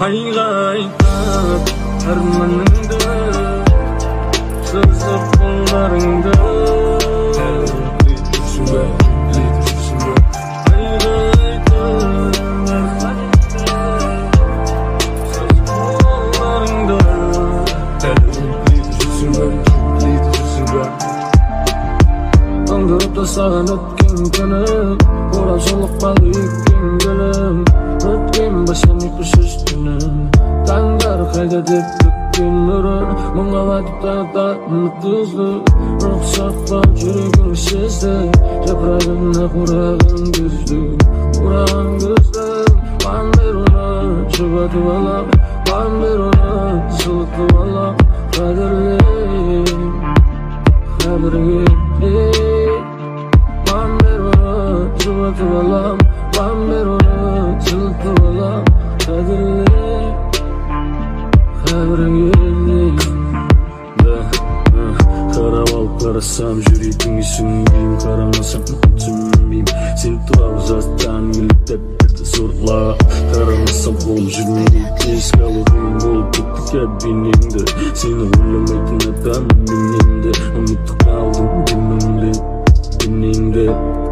айға айтып арманыңды, сызып қолдарыңды. Түсінбе, түсінбе, айға айтып арманыңды, сызып қолдарыңды. Түсінбе, түсінбе, қаңғырып тастаған өткен күнім, орап жолықпады еккен гүлім. Өткен басқан ұйқысыз түнім, таңдар қайда деп бүккен нұрын. Мұңға батып тағаттарын тұзды, рұқсат бар жүрегің сезді. Жапырағына қураған күзді, қураған күзді. Маған бер оны жұбатып алам, маған бер оны жылытып алам. Қадірле, қадірге маған бер оны жұбатып алам, маған бер оны жылытып алам. Қадірле, қадірге қарап алып қарасам жүрегіңе сүнбеймін, қарамасам түсінбеймін. Сен туралы жастан еліктеп кетті зорлап, қарамасам қолым жүрмейді. Еске алу қиын болып кетті кабинеңді, сені ойламайтын адам мен енді. Ұмытып қалдым денеңді.